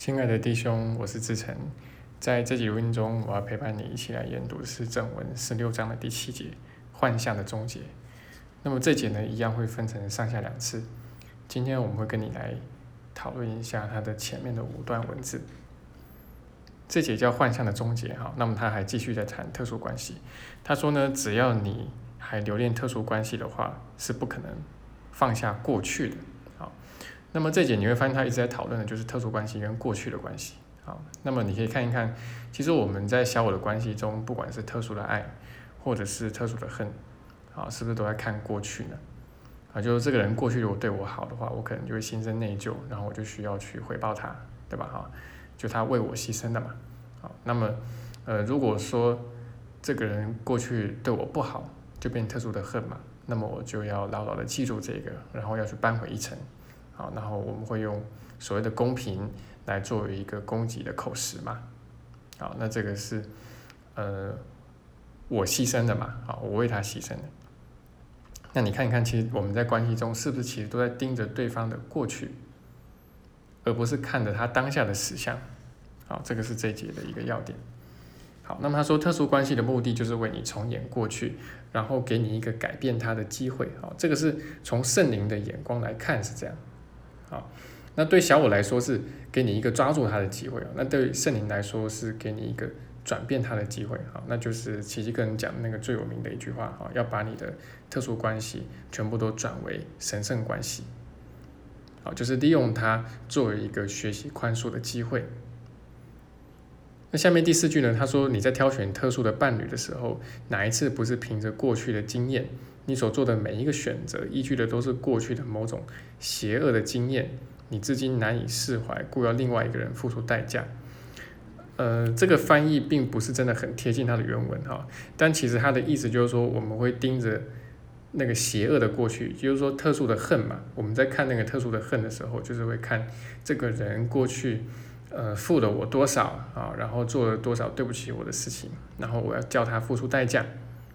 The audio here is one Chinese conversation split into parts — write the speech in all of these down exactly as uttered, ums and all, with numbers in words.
亲爱的弟兄，我是志成。在这集录音中，我要陪伴你一起来研读的是正文十六章的第七节，幻象的终结。那么这节呢，一样会分成上下两次。今天我们会跟你来讨论一下它的前面的五段文字。这节叫幻象的终结，哈，那么他还继续在谈特殊关系。他说呢，只要你还留恋特殊关系的话，是不可能放下过去的。好，那么这节你会发现他一直在讨论的就是特殊关系跟过去的关系。好，那么你可以看一看，其实我们在小我的关系中，不管是特殊的爱，或者是特殊的恨，啊，是不是都在看过去呢？啊，就是这个人过去如果对我好的话，我可能就会心生内疚，然后我就需要去回报他，对吧？哈，就他为我牺牲的嘛。好，那么呃，如果说这个人过去对我不好，就变特殊的恨嘛，那么我就要牢牢的记住这个，然后要去扳回一城。好，然后我们会用所谓的公平来作为一个攻击的口实嘛。好，那这个是呃我牺牲的嘛，好，我为他牺牲的。那你看一看，其实我们在关系中是不是其实都在盯着对方的过去，而不是看着他当下的实相？好，这个是这一节的一个要点。好，那么他说特殊关系的目的就是为你重演过去，然后给你一个改变它的机会。好，这个是从圣灵的眼光来看是这样。好，那对小我来说是给你一个抓住它的机会，那对圣灵来说是给你一个转变它的机会。好，那就是奇迹个人讲那个最有名的一句话，好，要把你的特殊关系全部都转为神圣关系。好，就是利用它作为一个学习宽恕的机会。那下面第四句呢，他说你在挑选特殊的伴侣的时候，哪一次不是凭着过去的经验？你所做的每一个选择，依据的都是过去的某种邪恶的经验，你至今难以释怀，故要另外一个人付出代价。呃，这个翻译并不是真的很贴近它的原文哈，但其实它的意思就是说，我们会盯着那个邪恶的过去，就是说特殊的恨嘛。我们在看那个特殊的恨的时候，就是会看这个人过去呃负了我多少啊，然后做了多少对不起我的事情，然后我要叫他付出代价。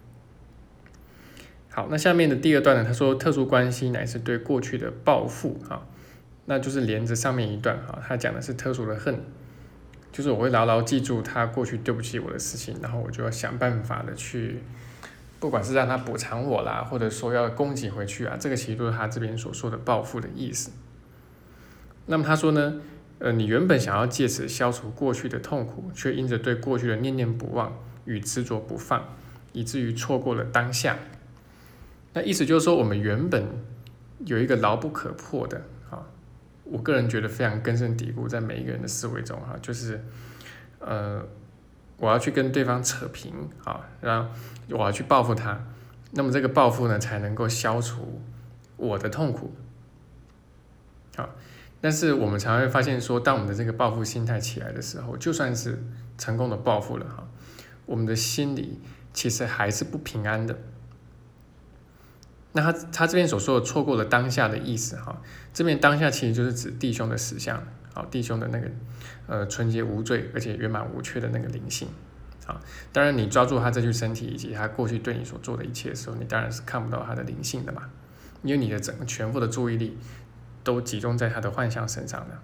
好，那下面的第二段呢，他说特殊关系乃是对过去的报复啊，那就是连着上面一段啊，他讲的是特殊的恨，就是我会牢牢记住他过去对不起我的事情，然后我就要想办法的去，不管是让他补偿我啦，或者说要攻击回去啊，这个其实都是他这边所说的报复的意思。那么他说呢，呃，你原本想要借此消除过去的痛苦，却因着对过去的念念不忘与执着不放，以至于错过了当下。那意思就是说，我们原本有一个牢不可破的啊，我个人觉得非常根深蒂固在每一个人的思维中哈，就是呃，我要去跟对方扯平啊，然后我要去报复他，那么这个报复呢，才能够消除我的痛苦。好，但是我们常会发现说，当我们的这个报复心态起来的时候，就算是成功的报复了哈，我们的心里其实还是不平安的。那他他这边所说的错过了当下的意思哈，这边当下其实就是指弟兄的实相，好，弟兄的那个呃纯洁无罪而且圆满无缺的那个灵性，啊，当然你抓住他这具身体以及他过去对你所做的一切的时候，你当然是看不到他的灵性的嘛，因为你的整个全部的注意力都集中在他的幻象身上了。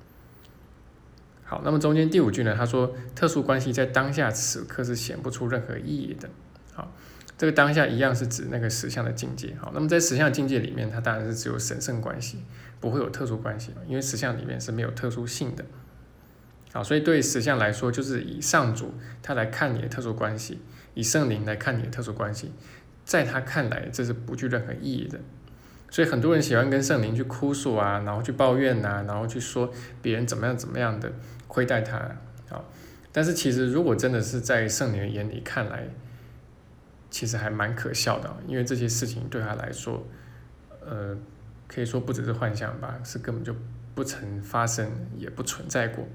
好，那么中间第五句呢，他说特殊关系在当下此刻是显不出任何意义的，好。这个当下一样是指那个实相的境界，好，那么在实相境界里面，它当然是只有神圣关系，不会有特殊关系，因为实相里面是没有特殊性的，好，所以对实相来说，就是以上主他来看你的特殊关系，以圣灵来看你的特殊关系，在他看来这是不具任何意义的，所以很多人喜欢跟圣灵去哭诉啊，然后去抱怨啊，然后去说别人怎么样怎么样的亏待他，好，但是其实如果真的是在圣灵的眼里看来，其实还蛮可笑的，因为这些事情对他来说，呃，可以说不只是幻想吧，是根本就不曾发生，也不存在过。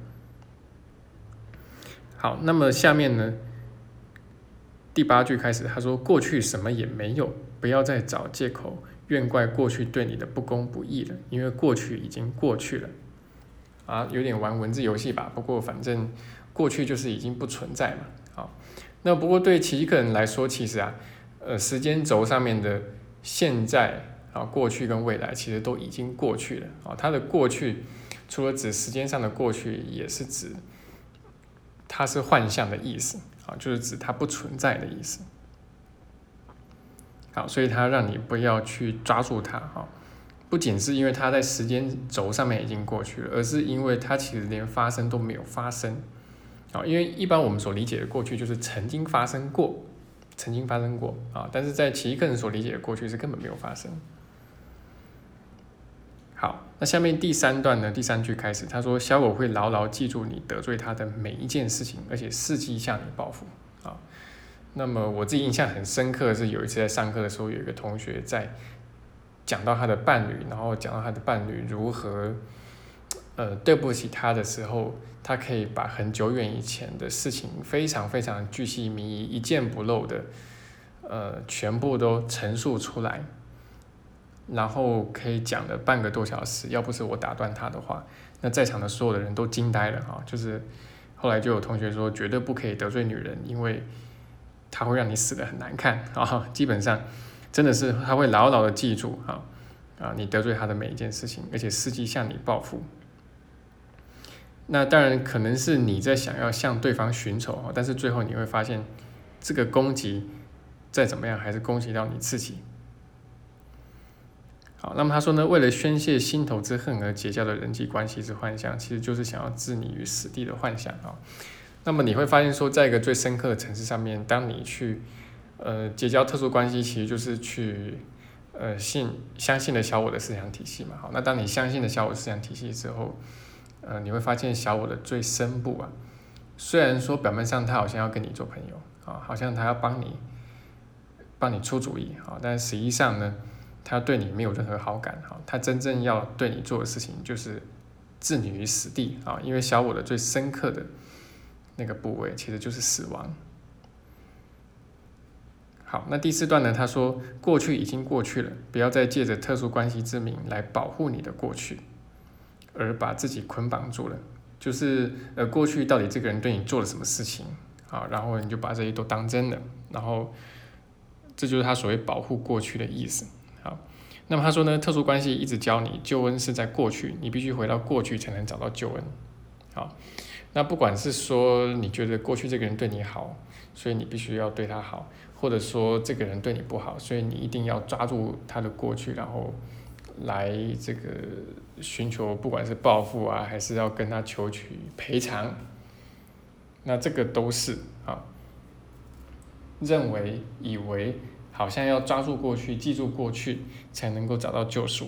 好，那么下面呢，第八句开始，他说过去什么也没有，不要再找借口怨怪过去对你的不公不义了，因为过去已经过去了。啊，有点玩文字游戏吧，不过反正过去就是已经不存在嘛。好。那不过对奇迹个人来说，其实啊，呃，时间轴上面的现在啊、过去跟未来，其实都已经过去了啊。他的过去除了指时间上的过去，也是指它是幻象的意思啊，就是指它不存在的意思。好，所以它让你不要去抓住它啊，不仅是因为它在时间轴上面已经过去了，而是因为它其实连发生都没有发生啊。因为一般我们所理解的过去就是曾经发生过，曾经发生过啊，但是在奇异课人所理解的过去是根本没有发生。好，那下面第三段呢，第三句开始，他说小我会牢牢记住你得罪他的每一件事情，而且伺机向你报复啊。那么我自己印象很深刻的是，有一次在上课的时候，有一个同学在讲到他的伴侣，然后讲到他的伴侣如何呃对不起他的时候，他可以把很久远以前的事情非常非常巨细靡遗、一件不漏的呃全部都陈述出来，然后可以讲了半个多小时。要不是我打断他的话，那在场的所有的人都惊呆了啊！就是后来就有同学说，绝对不可以得罪女人，因为他会让你死得很难看啊！基本上真的是他会牢牢的记住啊啊，你得罪他的每一件事情，而且伺机向你报复。那当然可能是你在想要向对方寻仇，但是最后你会发现，这个攻击再怎么样还是攻击到你自己。好，那么他说呢，为了宣泄心头之恨而结交的人际关系之幻象，其实就是想要置你于死地的幻想啊。那么你会发现说，在一个最深刻的层次上面，当你去呃结交特殊关系，其实就是去呃信相信了小我的思想体系嘛。好，那当你相信了小我思想体系之后，呃你会发现小我的最深部啊，虽然说表面上他好像要跟你做朋友啊，好像他要帮你帮你出主意啊，但实际上呢，他对你没有任何好感啊，他真正要对你做的事情就是置你于死地啊，因为小我的最深刻的那个部位其实就是死亡。好，那第四段呢，他说过去已经过去了，不要再借着特殊关系之名来保护你的过去，而把自己捆绑住了。就是呃过去到底这个人对你做了什么事情啊，然后你就把这些都当真了，然后这就是他所谓保护过去的意思。好，那么他说呢，特殊关系一直教你救恩是在过去，你必须回到过去才能找到救恩。好，那不管是说你觉得过去这个人对你好，所以你必须要对他好，或者说这个人对你不好，所以你一定要抓住他的过去，然后来这个寻求不管是报复啊，还是要跟他求取赔偿，那这个都是啊，认为以为好像要抓住过去，记住过去，才能够找到救赎。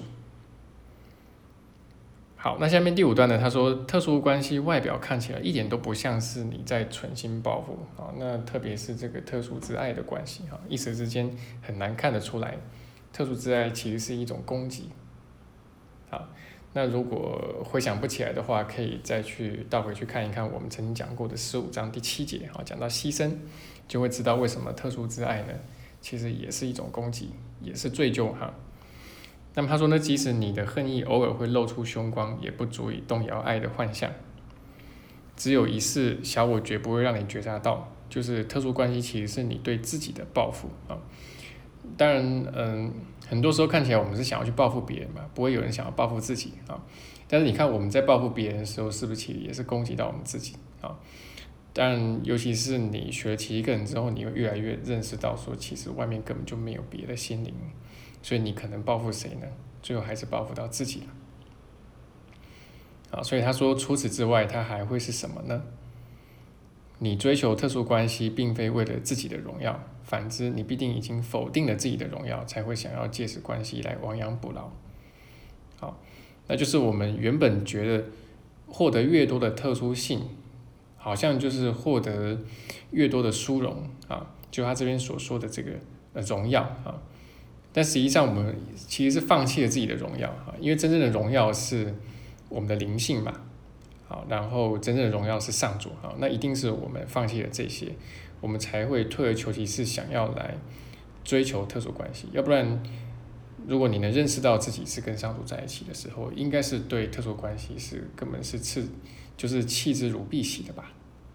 好，那下面第五段呢，他说特殊关系外表看起来一点都不像是你在存心报复啊，那特别是这个特殊之爱的关系啊，一时之间很难看得出来，特殊之爱其实是一种攻击。好，那如果回想不起来的话，可以再去倒回去看一看我们曾经讲过的十五章第七节啊，讲到牺牲，就会知道为什么特殊之爱呢，其实也是一种攻击，也是罪疚哈。那么他说呢，即使你的恨意偶尔会露出凶光，也不足以动摇爱的幻象。只有一事小我绝不会让你觉察到，就是特殊关系其实是你对自己的报复啊。当然，嗯，很多时候看起来我们是想要去报复别人嘛，不会有人想要报复自己啊。但是你看我们在报复别人的时候，是不是其实也是攻击到我们自己啊？当然，尤其是你学了奇异课程之后，你会越来越认识到说，其实外面根本就没有别的心灵。所以你可能报复谁呢？最后还是报复到自己了。啊，所以他说，除此之外，他还会是什么呢？你追求特殊关系，并非为了自己的荣耀，反之，你必定已经否定了自己的荣耀，才会想要借此关系来亡羊补牢。好，那就是我们原本觉得获得越多的特殊性，好像就是获得越多的殊荣啊，就他这边所说的这个呃荣耀啊。但实际上，我们其实是放弃了自己的荣耀啊，因为真正的荣耀是我们的灵性嘛，好，然后真正的荣耀是上主啊，那一定是我们放弃了这些，我们才会退而求其次，想要来追求特殊关系。要不然，如果你能认识到自己是跟上主在一起的时候，应该是对特殊关系是根本是弃，就是弃之如敝屣的吧。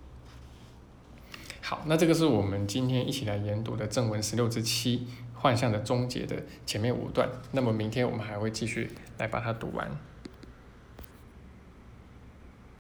好，那这个是我们今天一起来研读的正文十六之七幻象的终结的前面五段，那么明天我们还会继续来把它读完。